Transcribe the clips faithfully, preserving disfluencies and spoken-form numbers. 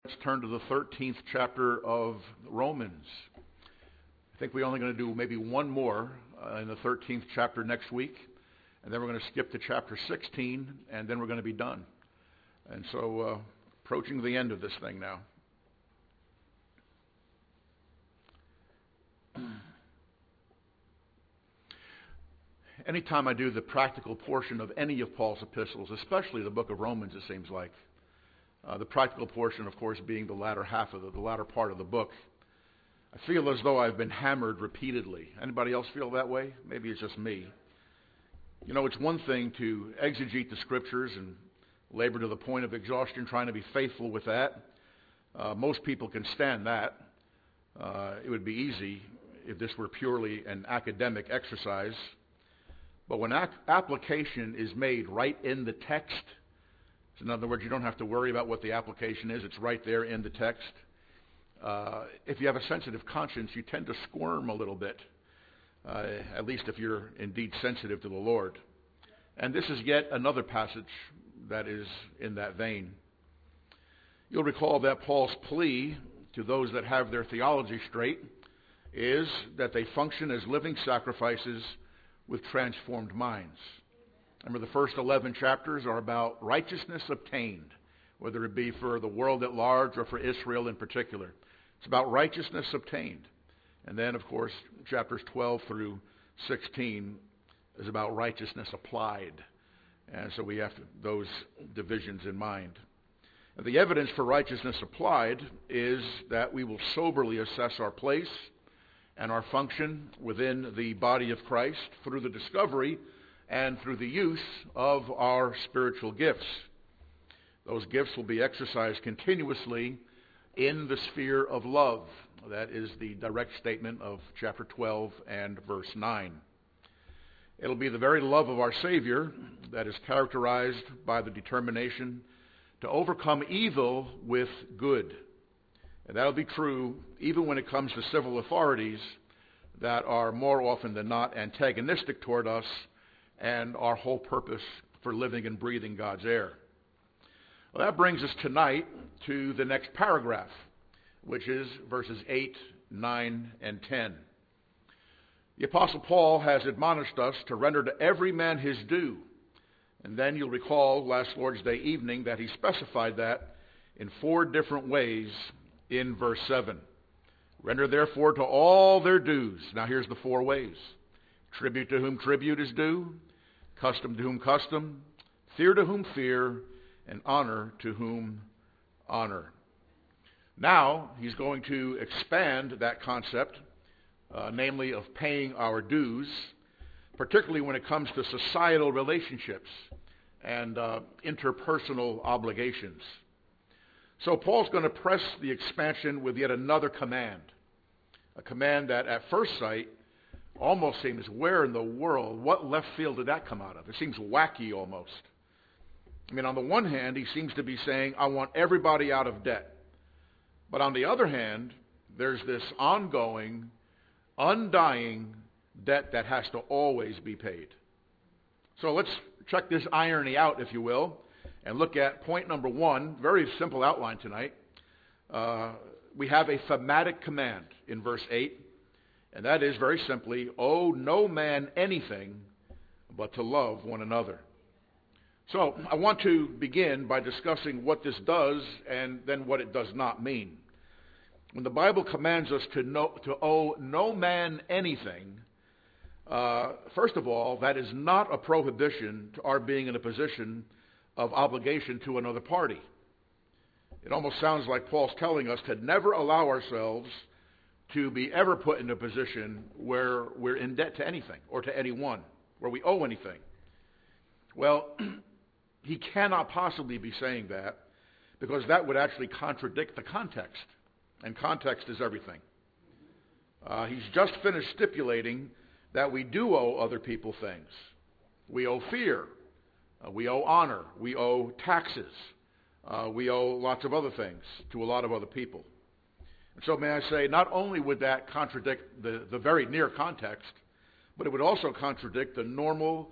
Let's turn to the thirteenth chapter of Romans. I think we're only going to do maybe one more uh, in the thirteenth chapter next week, and then we're going to skip to chapter sixteen, and then we're going to be done. And so, uh, approaching the end of this thing now. Anytime I do the practical portion of any of Paul's epistles, especially the book of Romans, it seems like, Uh, the practical portion, of course, being the latter half of the, the latter part of the book, I feel as though I've been hammered repeatedly. Anybody else feel that way? Maybe it's just me. You know, it's one thing to exegete the scriptures and labor to the point of exhaustion, trying to be faithful with that. Uh, most people can stand that. Uh, it would be easy if this were purely an academic exercise. But when ac- application is made right in the text, so in other words, you don't have to worry about what the application is. It's right there in the text. Uh, if you have a sensitive conscience, you tend to squirm a little bit, uh, at least if you're indeed sensitive to the Lord. And this is yet another passage that is in that vein. You'll recall that Paul's plea to those that have their theology straight is that they function as living sacrifices with transformed minds. Remember, the first eleven chapters are about righteousness obtained, whether it be for the world at large or for Israel in particular. It's about righteousness obtained. And then, of course, chapters twelve through sixteen is about righteousness applied. And so we have to, those divisions in mind. And the evidence for righteousness applied is that we will soberly assess our place and our function within the body of Christ through the discovery and through the use of our spiritual gifts. Those gifts will be exercised continuously in the sphere of love. That is the direct statement of chapter twelve and verse nine. It'll be the very love of our Savior that is characterized by the determination to overcome evil with good. And that'll be true even when it comes to civil authorities that are more often than not antagonistic toward us and our whole purpose for living and breathing God's air. Well, that brings us tonight to the next paragraph, which is verses eight, nine, and ten. The Apostle Paul has admonished us to render to every man his due. And then you'll recall last Lord's Day evening that he specified that in four different ways in verse seven. Render therefore to all their dues. Now here's the four ways. Tribute to whom tribute is due, custom to whom custom, fear to whom fear, and honor to whom honor. Now, he's going to expand that concept, uh, namely of paying our dues, particularly when it comes to societal relationships and uh, interpersonal obligations. So Paul's going to press the expansion with yet another command, a command that at first sight almost seems, where in the world, what left field did that come out of? It seems wacky almost. I mean, on the one hand, he seems to be saying, I want everybody out of debt. But on the other hand, there's this ongoing, undying debt that has to always be paid. So let's check this irony out, if you will, and look at point number one, very simple outline tonight. Uh, we have a thematic command in verse eight. And that is very simply, owe no man anything but to love one another. So I want to begin by discussing what this does and then what it does not mean. When the Bible commands us to, know, to owe no man anything, uh, first of all, that is not a prohibition to our being in a position of obligation to another party. It almost sounds like Paul's telling us to never allow ourselves to be ever put in a position where we're in debt to anything or to anyone, where we owe anything. Well, he cannot possibly be saying that because that would actually contradict the context, and context is everything. Uh, he's just finished stipulating that we do owe other people things. We owe fear. Uh, we owe honor. We owe taxes. Uh, we owe lots of other things to a lot of other people. And so may I say, not only would that contradict the, the very near context, but it would also contradict the normal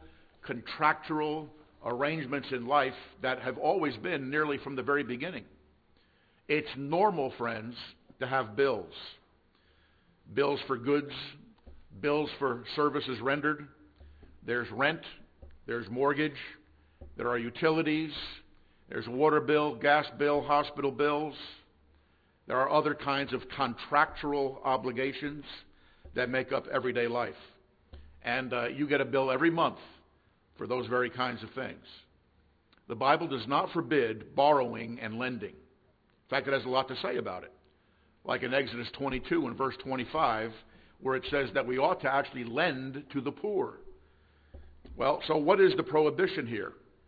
contractual arrangements in life that have always been nearly from the very beginning. It's normal, friends, to have bills. Bills for goods, bills for services rendered. There's rent, there's mortgage, there are utilities, there's water bill, gas bill, hospital bills. There are other kinds of contractual obligations that make up everyday life. And uh, you get a bill every month for those very kinds of things. The Bible does not forbid borrowing and lending. In fact, it has a lot to say about it. Like in Exodus twenty-two and verse twenty-five, where it says that we ought to actually lend to the poor. Well, so what is the prohibition here?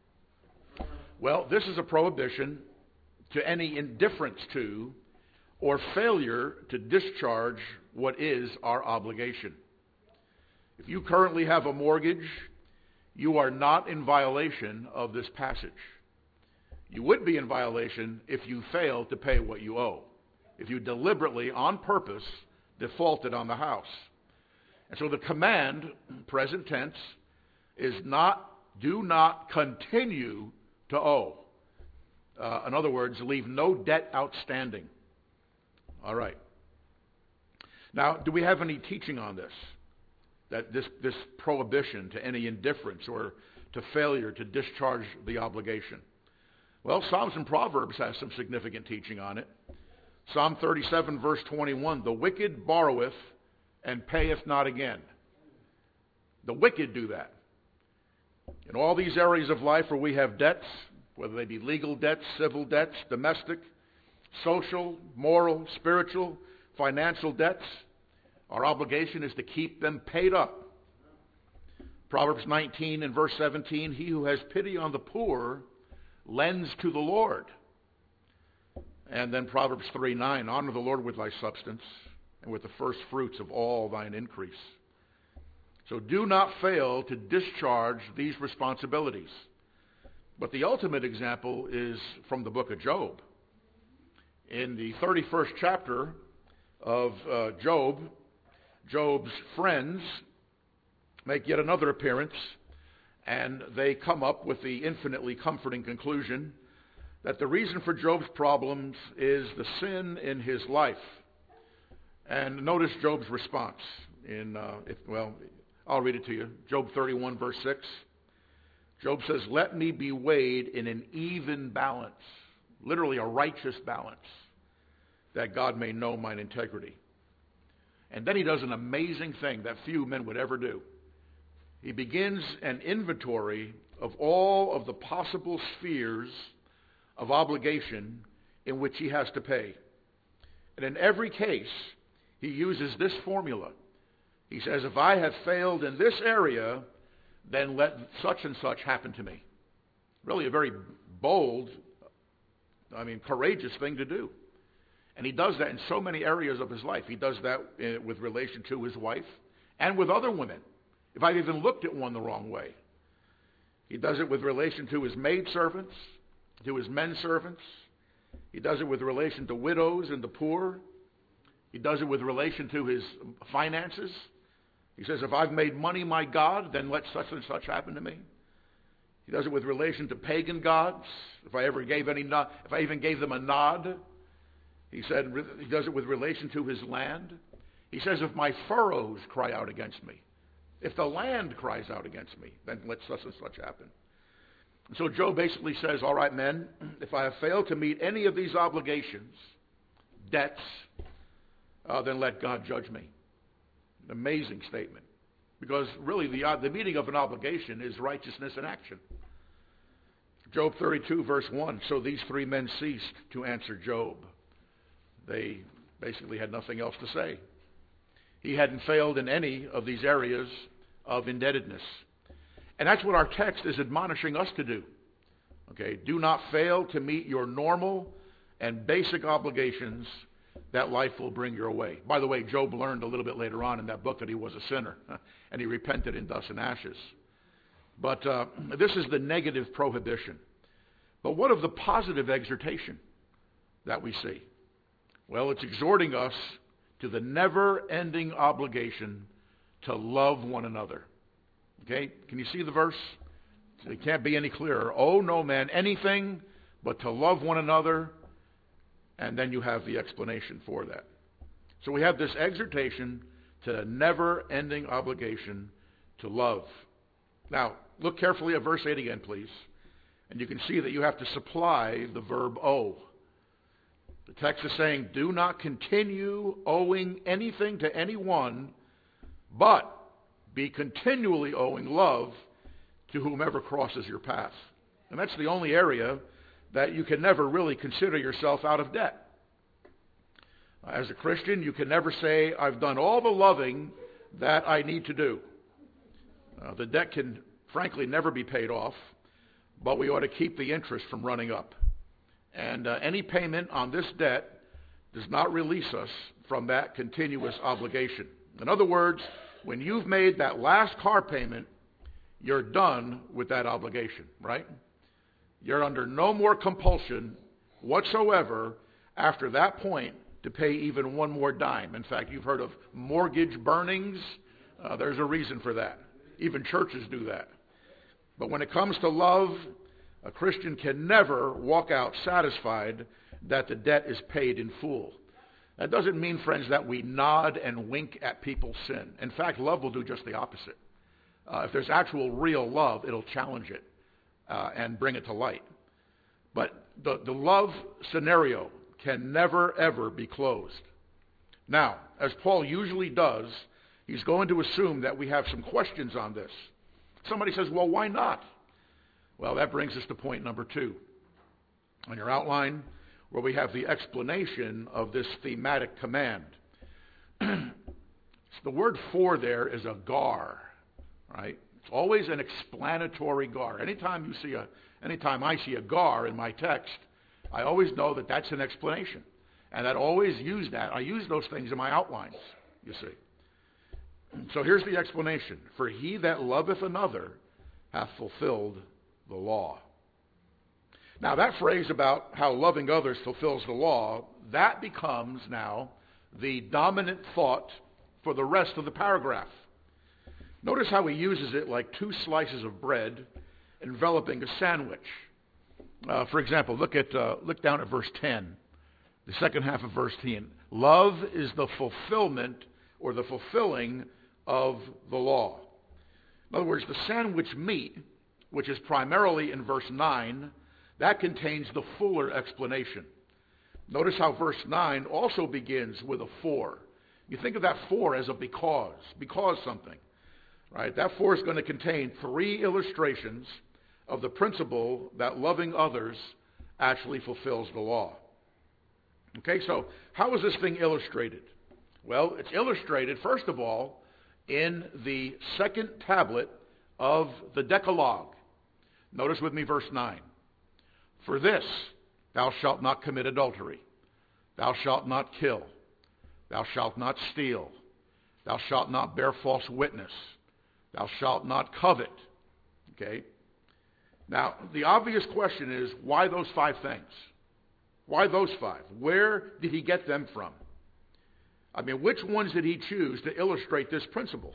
Well, this is a prohibition to any indifference to or failure to discharge what is our obligation. If you currently have a mortgage, you are not in violation of this passage. You would be in violation if you fail to pay what you owe, if you deliberately, on purpose, defaulted on the house. And so the command, present tense, is not, do not continue to owe. Uh, in other words, leave no debt outstanding. All right. Now, do we have any teaching on this? That this, this prohibition to any indifference or to failure to discharge the obligation? Well, Psalms and Proverbs has some significant teaching on it. Psalm thirty-seven, verse twenty-one, the wicked borroweth and payeth not again. The wicked do that. In all these areas of life where we have debts, whether they be legal debts, civil debts, domestic, social, moral, spiritual, financial debts, our obligation is to keep them paid up. Proverbs nineteen and verse seventeen, he who has pity on the poor lends to the Lord. And then Proverbs three nine, honor the Lord with thy substance and with the first fruits of all thine increase. So do not fail to discharge these responsibilities. But the ultimate example is from the book of Job. In the thirty-first chapter of uh, Job, Job's friends make yet another appearance, and they come up with the infinitely comforting conclusion that the reason for Job's problems is the sin in his life. And notice Job's response. In uh, if, well, I'll read it to you. Job thirty-one, verse six. Job says, let me be weighed in an even balance, literally a righteous balance, that God may know mine integrity. And then he does an amazing thing that few men would ever do. He begins an inventory of all of the possible spheres of obligation in which he has to pay. And in every case, he uses this formula. He says, if I have failed in this area, then let such and such happen to me. Really a very bold, I mean, courageous thing to do. And he does that in so many areas of his life. He does that with relation to his wife and with other women, if I've even looked at one the wrong way. He does it with relation to his maidservants, to his men servants. He does it with relation to widows and the poor. He does it with relation to his finances. He says, if I've made money my God, then let such and such happen to me. He does it with relation to pagan gods. If I ever gave any nod, if I even gave them a nod. He said he does it with relation to his land. He says, if my furrows cry out against me, if the land cries out against me, then let such and such happen. And so Job basically says, all right, men, if I have failed to meet any of these obligations, debts, uh, then let God judge me. An amazing statement. Because really the, uh, the meaning of an obligation is righteousness in action. Job thirty-two, verse one, so these three men ceased to answer Job. They basically had nothing else to say. He hadn't failed in any of these areas of indebtedness. And that's what our text is admonishing us to do. Okay, do not fail to meet your normal and basic obligations that life will bring your way. By the way, Job learned a little bit later on in that book that he was a sinner, and he repented in dust and ashes. But uh, this is the negative prohibition. But what of the positive exhortation that we see? Well, it's exhorting us to the never-ending obligation to love one another. Okay, can you see the verse? It can't be any clearer. Oh, no man, anything but to love one another And then you have the explanation for that. So we have this exhortation to a never-ending obligation to love. Now, look carefully at verse eight again, please. And you can see that you have to supply the verb owe. The text is saying, do not continue owing anything to anyone, but be continually owing love to whomever crosses your path. And that's the only area that you can never really consider yourself out of debt. As a Christian, you can never say, I've done all the loving that I need to do. Uh, the debt can, frankly, never be paid off, but we ought to keep the interest from running up. And uh, any payment on this debt does not release us from that continuous obligation. In other words, when you've made that last car payment, you're done with that obligation, right? You're under no more compulsion whatsoever after that point to pay even one more dime. In fact, you've heard of mortgage burnings. Uh, there's a reason for that. Even churches do that. But when it comes to love, a Christian can never walk out satisfied that the debt is paid in full. That doesn't mean, friends, that we nod and wink at people's sin. In fact, love will do just the opposite. Uh, if there's actual real love, it'll challenge it uh, and bring it to light. But the, the love scenario can never, ever be closed. Now, as Paul usually does, he's going to assume that we have some questions on this. Somebody says, well, why not? Well, that brings us to point number two on your outline, where we have the explanation of this thematic command. The word for there is a gar, right? It's always an explanatory gar. Anytime you see a, anytime I see a gar in my text, I always know that that's an explanation. And I always use that. I use those things in my outlines, you see. So here's the explanation. For he that loveth another hath fulfilled the law. Now that phrase about how loving others fulfills the law, that becomes now the dominant thought for the rest of the paragraph. Notice how he uses it like two slices of bread enveloping a sandwich. Uh, for example, look at uh, look down at verse ten, the second half of verse ten. Love is the fulfillment or the fulfilling of the law. In other words, the sandwich meat, which is primarily in verse nine, that contains the fuller explanation. Notice how verse nine also begins with a for. You think of that for as a because, because something, right? That for is going to contain three illustrations of the principle that loving others actually fulfills the law. Okay, so how is this thing illustrated? Well, it's illustrated, first of all, in the second tablet of the Decalogue. Notice with me verse nine. For this, thou shalt not commit adultery. Thou shalt not kill. Thou shalt not steal. Thou shalt not bear false witness. Thou shalt not covet. Okay? Now, the obvious question is, why those five things? Why those five? Where did he get them from? I mean, which ones did he choose to illustrate this principle?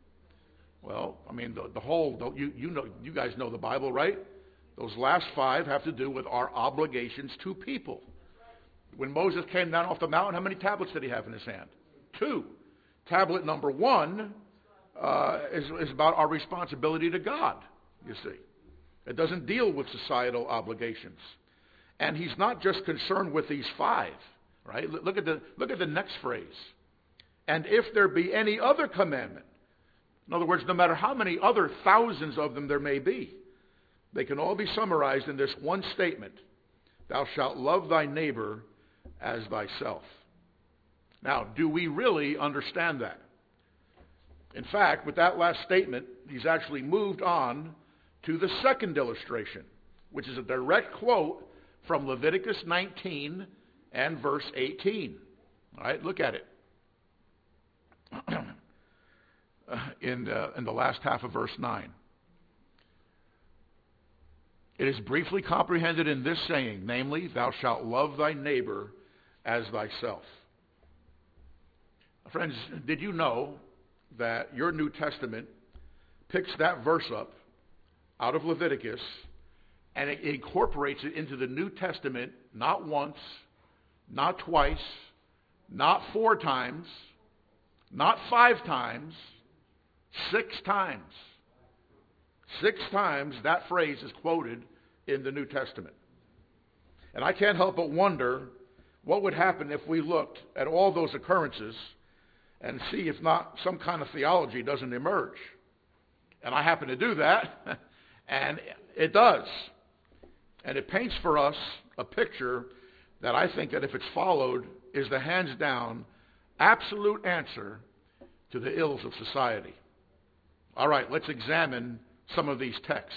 Well, I mean, the, the whole, the, you, you, know, you guys know the Bible, right? Those last five have to do with our obligations to people. When Moses came down off the mountain, how many tablets did he have in his hand? Two. Tablet number one uh, is, is about our responsibility to God, you see. It doesn't deal with societal obligations. And he's not just concerned with these five, right? Look at the, look at the next phrase. And if there be any other commandment, in other words, no matter how many other thousands of them there may be, they can all be summarized in this one statement. Thou shalt love thy neighbor as thyself. Now, do we really understand that? In fact, with that last statement, he's actually moved on to the second illustration, which is a direct quote from Leviticus nineteen and verse eighteen. All right, look at it. in, uh, in the last half of verse nine. It is briefly comprehended in this saying, namely, thou shalt love thy neighbor as thyself. Friends, did you know that your New Testament picks that verse up out of Leviticus and it incorporates it into the New Testament not once, not twice, not four times, not five times, six times. Six times that phrase is quoted in the New Testament. And I can't help but wonder what would happen if we looked at all those occurrences and see if not some kind of theology doesn't emerge. And I happen to do that, and it does. And it paints for us a picture that I think that if it's followed is the hands down absolute answer to the ills of society. All right, let's examine some of these texts.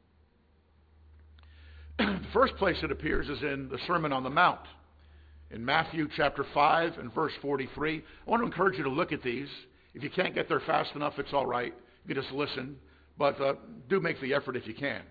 The first place it appears is in the Sermon on the Mount. In Matthew chapter five and verse forty-three. I want to encourage you to look at these. If you can't get there fast enough, it's all right. You can just listen. But uh, do make the effort if you can.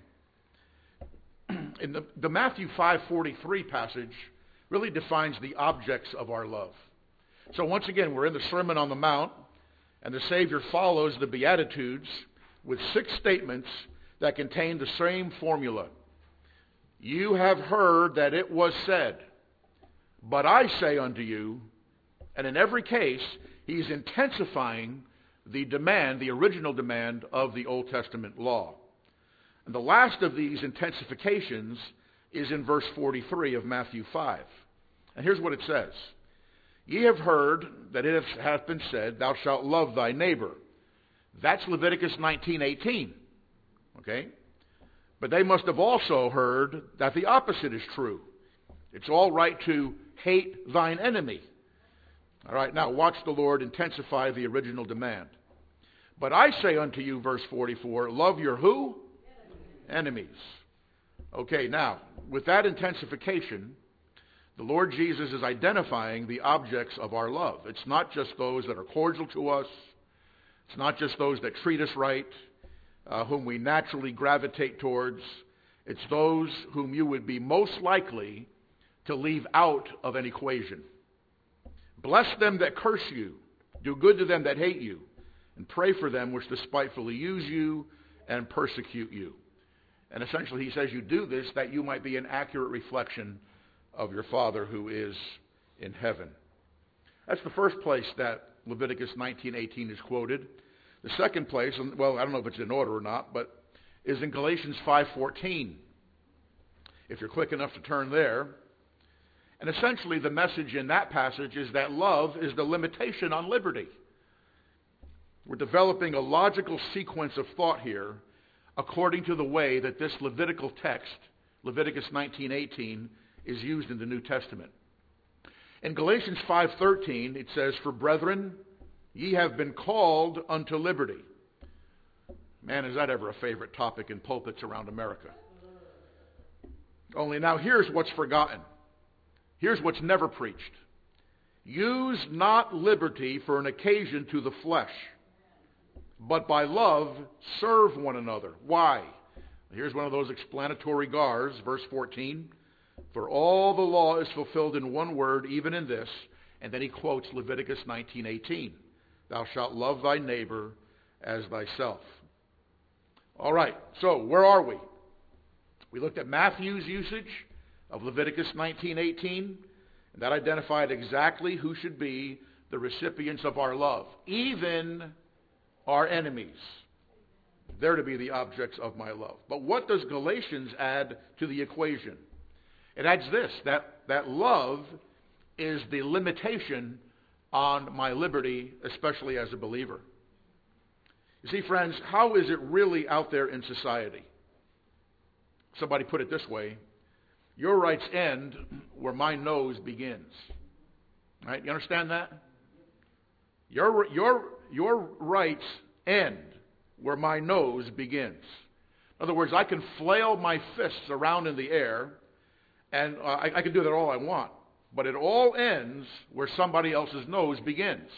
In the, the Matthew five forty-three passage really defines the objects of our love. So once again, we're in the Sermon on the Mount, and the Savior follows the Beatitudes with six statements that contain the same formula. You have heard that it was said, but I say unto you, and in every case, he's intensifying the demand, the original demand of the Old Testament law. And the last of these intensifications is in verse forty-three of Matthew five. And here's what it says. Ye have heard that it hath been said, thou shalt love thy neighbor. That's Leviticus nineteen eighteen. Okay? But they must have also heard that the opposite is true. It's all right to hate thine enemy. All right, now watch the Lord intensify the original demand. But I say unto you, verse forty-four, love your who? Enemies. Enemies. Okay, now, with that intensification, the Lord Jesus is identifying the objects of our love. It's not just those that are cordial to us. It's not just those that treat us right, uh, whom we naturally gravitate towards. It's those whom you would be most likely to leave out of an equation. Bless them that curse you. Do good to them that hate you. And pray for them which despitefully use you and persecute you. And essentially he says you do this that you might be an accurate reflection of your Father who is in heaven. That's the first place that Leviticus nineteen eighteen is quoted. The second place, well, I don't know if it's in order or not, but is in Galatians five fourteen. If you're quick enough to turn there. And essentially the message in that passage is that love is the limitation on liberty. We're developing a logical sequence of thought here according to the way that this Levitical text, Leviticus nineteen eighteen, is used in the New Testament. In Galatians five thirteen, it says, for brethren, ye have been called unto liberty. Man, is that ever a favorite topic in pulpits around America. Only now here's what's forgotten. Here's what's never preached. Use not liberty for an occasion to the flesh, but by love serve one another. Why? Here's one of those explanatory gars, verse fourteen. For all the law is fulfilled in one word, even in this. And then he quotes Leviticus nineteen eighteen. Thou shalt love thy neighbor as thyself. All right, so where are we? We looked at Matthew's usage of Leviticus nineteen eighteen, and that identified exactly who should be the recipients of our love, even our enemies. They're to be the objects of my love. But what does Galatians add to the equation? It adds this, that, that love is the limitation on my liberty, especially as a believer. You see, friends, how is it really out there in society? Somebody put it this way, your rights end where my nose begins. Right? You understand that? Your, your, your rights end where my nose begins. In other words, I can flail my fists around in the air, and uh, I, I can do that all I want. But it all ends where somebody else's nose begins.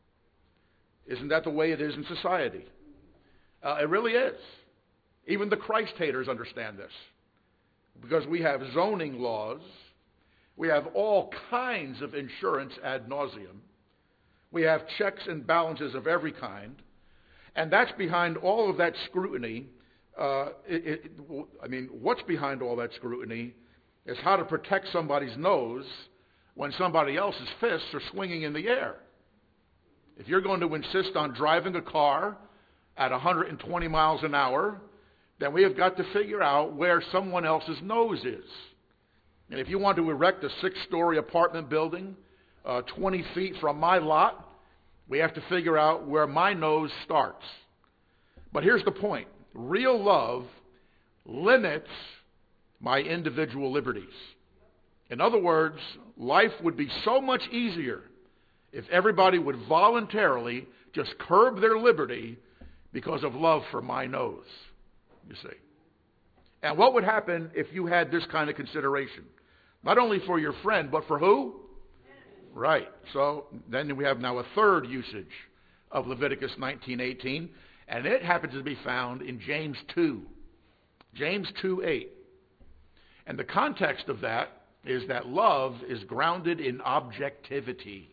Isn't that the way it is in society? Uh, it really is. Even the Christ haters understand this. Because we have zoning laws. We have all kinds of insurance ad nauseum. We have checks and balances of every kind. And that's behind all of that scrutiny. Uh, it, it, I mean, what's behind all that scrutiny is how to protect somebody's nose when somebody else's fists are swinging in the air. If you're going to insist on driving a car at one hundred twenty miles an hour, then we have got to figure out where someone else's nose is. And if you want to erect a six-story apartment building uh, twenty feet from my lot, we have to figure out where my nose starts. But here's the point. Real love limits my individual liberties. In other words, life would be so much easier if everybody would voluntarily just curb their liberty because of love for my nose, you see. And what would happen if you had this kind of consideration? Not only for your friend, but for who? Right. So then we have now a third usage of Leviticus nineteen eighteen, and it happens to be found in James two. James two eight. And the context of that is that love is grounded in objectivity.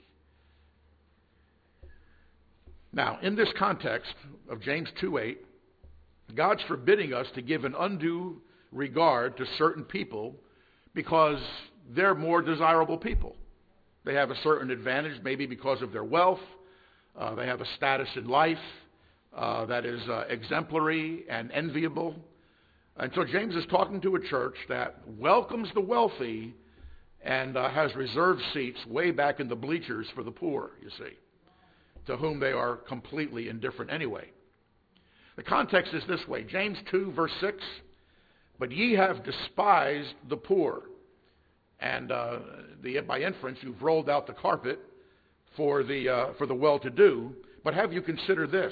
Now, in this context of James two eight, God's forbidding us to give an undue regard to certain people because they're more desirable people. They have a certain advantage, maybe because of their wealth. Uh, they have a status in life uh, that is uh, exemplary and enviable. And so James is talking to a church that welcomes the wealthy and uh, has reserved seats way back in the bleachers for the poor, you see, to whom they are completely indifferent anyway. The context is this way. James two, verse six, but ye have despised the poor. And uh, the, by inference, you've rolled out the carpet for the, uh, for the well-to-do. But have you considered this?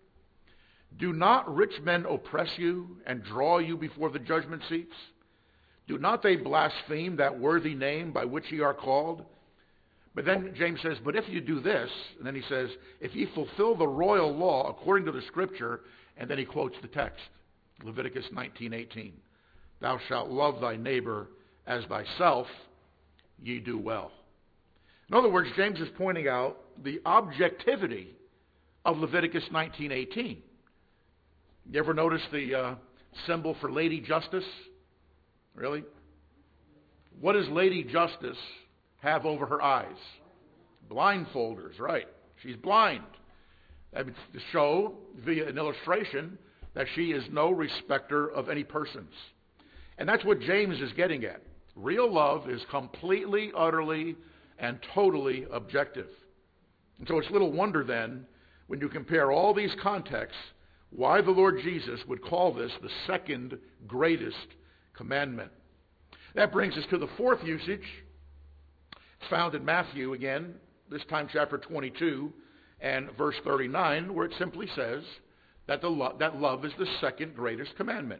Do not rich men oppress you and draw you before the judgment seats? Do not they blaspheme that worthy name by which ye are called? But then James says, but if you do this, and then he says, if ye fulfill the royal law according to the Scripture, and then he quotes the text, Leviticus nineteen eighteen, thou shalt love thy neighbor as thyself, ye do well. In other words, James is pointing out the objectivity of Leviticus nineteen eighteen. You ever notice the uh, symbol for Lady Justice? Really? What does Lady Justice have over her eyes? Blindfolders, right. She's blind. That means to show via an illustration that she is no respecter of any persons. And that's what James is getting at. Real love is completely, utterly, and totally objective. And so it's little wonder then, when you compare all these contexts, why the Lord Jesus would call this the second greatest commandment. That brings us to the fourth usage. It's found in Matthew again, this time chapter twenty-two and verse thirty-nine, where it simply says that, the lo- that love is the second greatest commandment.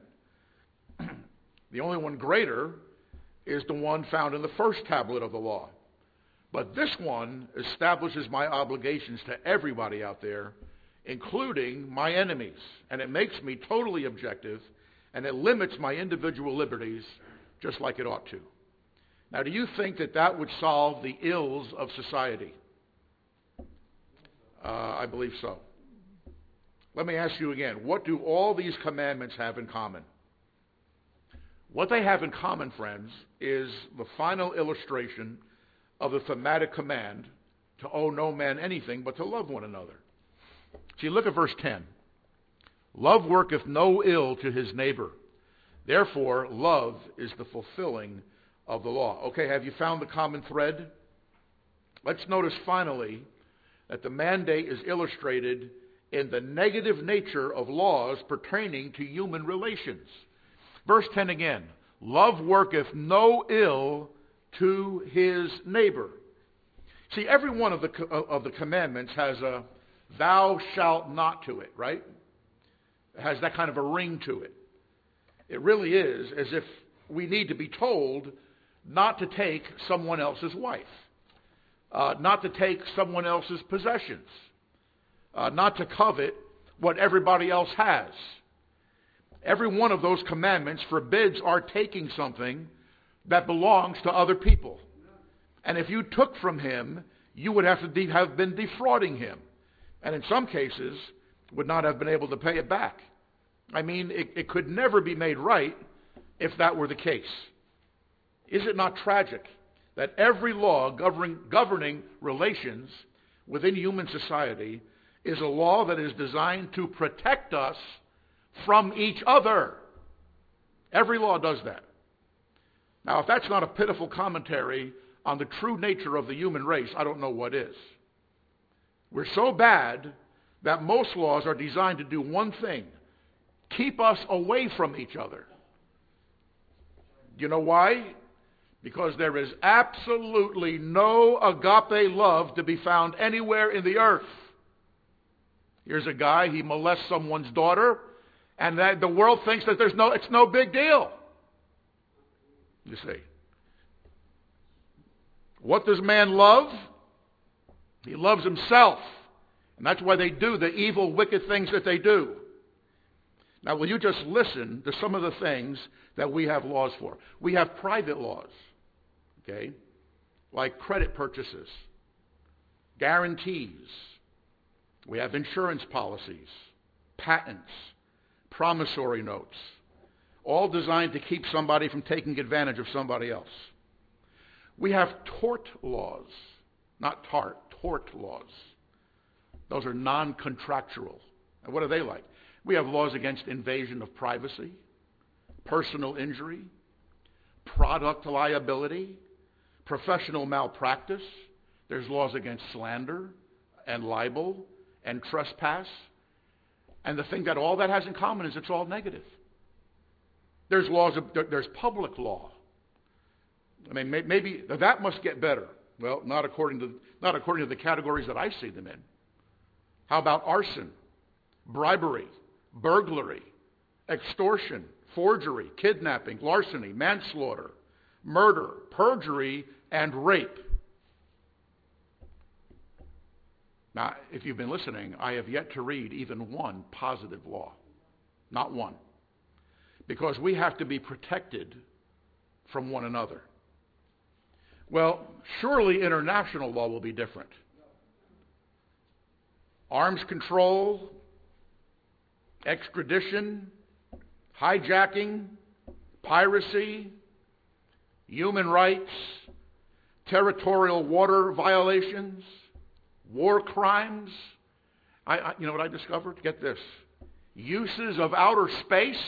The only one greater is the one found in the first tablet of the law. But this one establishes my obligations to everybody out there, including my enemies. And it makes me totally objective, and it limits my individual liberties just like it ought to. Now, do you think that that would solve the ills of society? Uh, I believe so. Let me ask you again, what do all these commandments have in common? What they have in common, friends, is the final illustration of the thematic command to owe no man anything but to love one another. See, look at verse ten. Love worketh no ill to his neighbor. Therefore, love is the fulfilling of the law. Okay, have you found the common thread? Let's notice finally that the mandate is illustrated in the negative nature of laws pertaining to human relations. Verse ten again. Love worketh no ill to his neighbor. See, every one of the of the commandments has a thou shalt not to it, right? It has that kind of a ring to it. It really is as if we need to be told not to take someone else's wife, uh, not to take someone else's possessions, uh, not to covet what everybody else has. Every one of those commandments forbids our taking something that belongs to other people. And if you took from him, you would have to de- have been defrauding him. And in some cases, would not have been able to pay it back. I mean, it, it could never be made right if that were the case. Is it not tragic that every law governing, governing relations within human society is a law that is designed to protect us from each other. Every law does that. Now, if that's not a pitiful commentary on the true nature of the human race, I don't know what is. We're so bad that most laws are designed to do one thing: keep us away from each other. You know why? Because there is absolutely no agape love to be found anywhere in the earth. Here's a guy, he molests someone's daughter, and that the world thinks that there's no, it's no big deal. You see. What does man love? He loves himself. And that's why they do the evil, wicked things that they do. Now, will you just listen to some of the things that we have laws for? We have private laws, okay, like credit purchases, guarantees. We have insurance policies, patents, promissory notes, all designed to keep somebody from taking advantage of somebody else. We have tort laws, not tart, tort laws. Those are non-contractual. And what are they like? We have laws against invasion of privacy, personal injury, product liability, professional malpractice. There's laws against slander and libel and trespass. And the thing that all that has in common is it's all negative. There's laws of, there's public law. I mean, maybe that must get better. Well, not according to not according to the categories that I see them in. How about arson, bribery, burglary, extortion, forgery, kidnapping, larceny, manslaughter, murder, perjury, and rape? Now, if you've been listening, I have yet to read even one positive law. Not one. Because we have to be protected from one another. Well, surely international law will be different. Arms control, extradition, hijacking, piracy, human rights, territorial water violations, war crimes. I, I, you know what I discovered? Get this. Uses of outer space.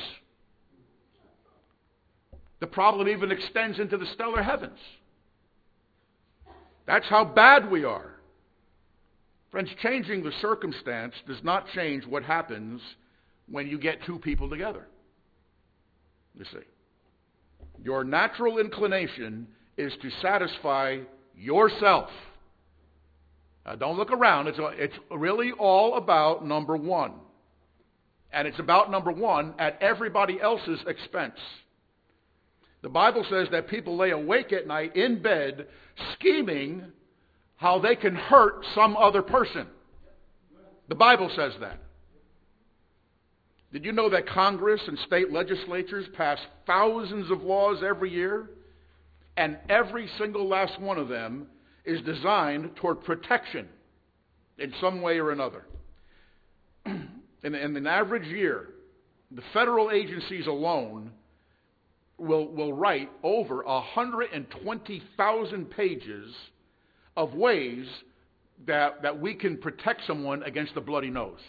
The problem even extends into the stellar heavens. That's how bad we are. Friends, changing the circumstance does not change what happens when you get two people together. You see. Your natural inclination is to satisfy yourself. Now, don't look around. It's, it's really all about number one. And it's about number one at everybody else's expense. The Bible says that people lay awake at night in bed scheming how they can hurt some other person. The Bible says that. Did you know that Congress and state legislatures pass thousands of laws every year? And every single last one of them is designed toward protection in some way or another. in, in an average year, the federal agencies alone will, will write over one hundred twenty thousand pages of ways that, that we can protect someone against the bloody nose.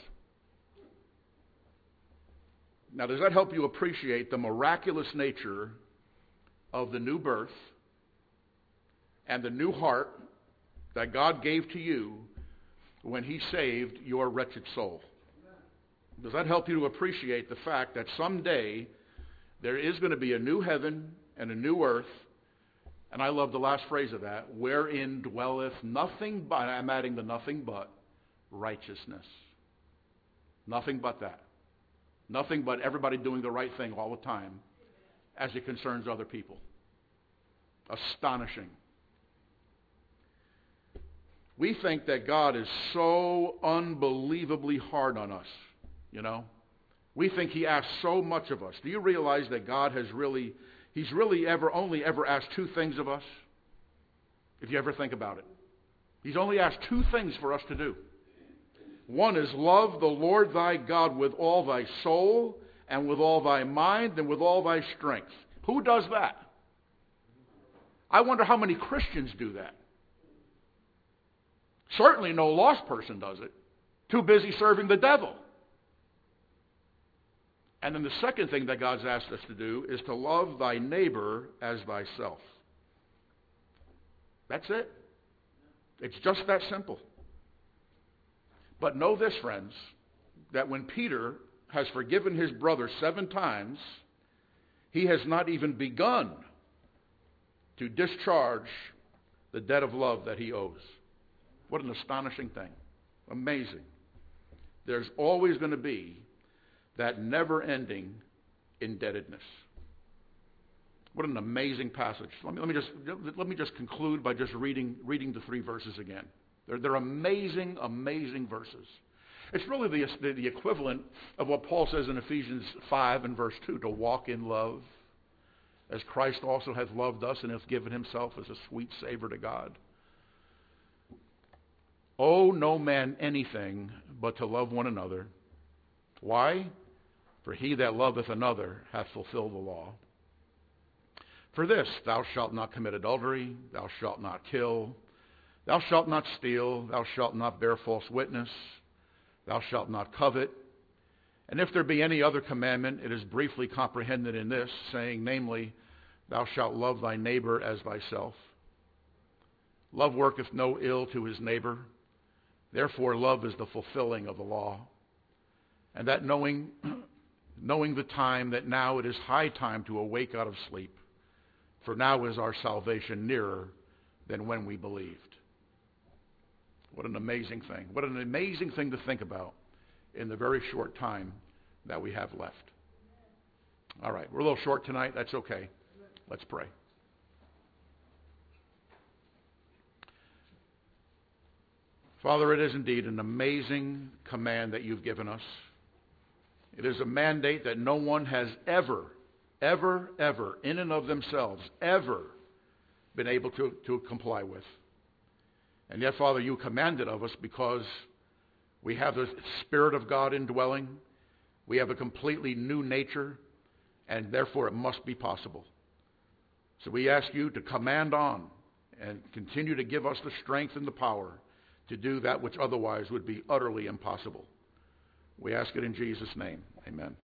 Now, does that help you appreciate the miraculous nature of the new birth and the new heart that God gave to you when He saved your wretched soul? Does that help you to appreciate the fact that someday there is going to be a new heaven and a new earth? And I love the last phrase of that, wherein dwelleth nothing but, I'm adding the nothing but, righteousness. Nothing but that. Nothing but everybody doing the right thing all the time as it concerns other people. Astonishing. We think that God is so unbelievably hard on us, you know. We think He asks so much of us. Do you realize that God has really, He's really ever, only ever asked two things of us? If you ever think about it. He's only asked two things for us to do. One is love the Lord thy God with all thy soul and with all thy mind and with all thy strength. Who does that? I wonder how many Christians do that. Certainly no lost person does it. Too busy serving the devil. And then the second thing that God's asked us to do is to love thy neighbor as thyself. That's it. It's just that simple. But know this, friends, that when Peter has forgiven his brother seven times, he has not even begun to discharge the debt of love that he owes. What an astonishing thing. Amazing. There's always going to be that never-ending indebtedness. What an amazing passage. Let me, let me just let me just conclude by just reading reading the three verses again. They're, they're amazing, amazing verses. It's really the, the, the equivalent of what Paul says in Ephesians five and verse two, to walk in love, as Christ also hath loved us and hath given himself as a sweet savor to God. Owe no man anything but to love one another. Why? For he that loveth another hath fulfilled the law. For this, thou shalt not commit adultery, thou shalt not kill, thou shalt not steal, thou shalt not bear false witness, thou shalt not covet. And if there be any other commandment, it is briefly comprehended in this, saying, namely, thou shalt love thy neighbor as thyself. Love worketh no ill to his neighbor. Therefore, love is the fulfilling of the law. And that knowing, knowing the time, that now it is high time to awake out of sleep. For now is our salvation nearer than when we believed. What an amazing thing. What an amazing thing to think about in the very short time that we have left. All right, we're a little short tonight. That's okay. Let's pray. Father, it is indeed an amazing command that you've given us. It is a mandate that no one has ever, ever, ever, in and of themselves, ever been able to, to comply with. And yet, Father, you command it of us because we have the Spirit of God indwelling. We have a completely new nature, and therefore it must be possible. So we ask you to command on and continue to give us the strength and the power to do that which otherwise would be utterly impossible. We ask it in Jesus' name. Amen.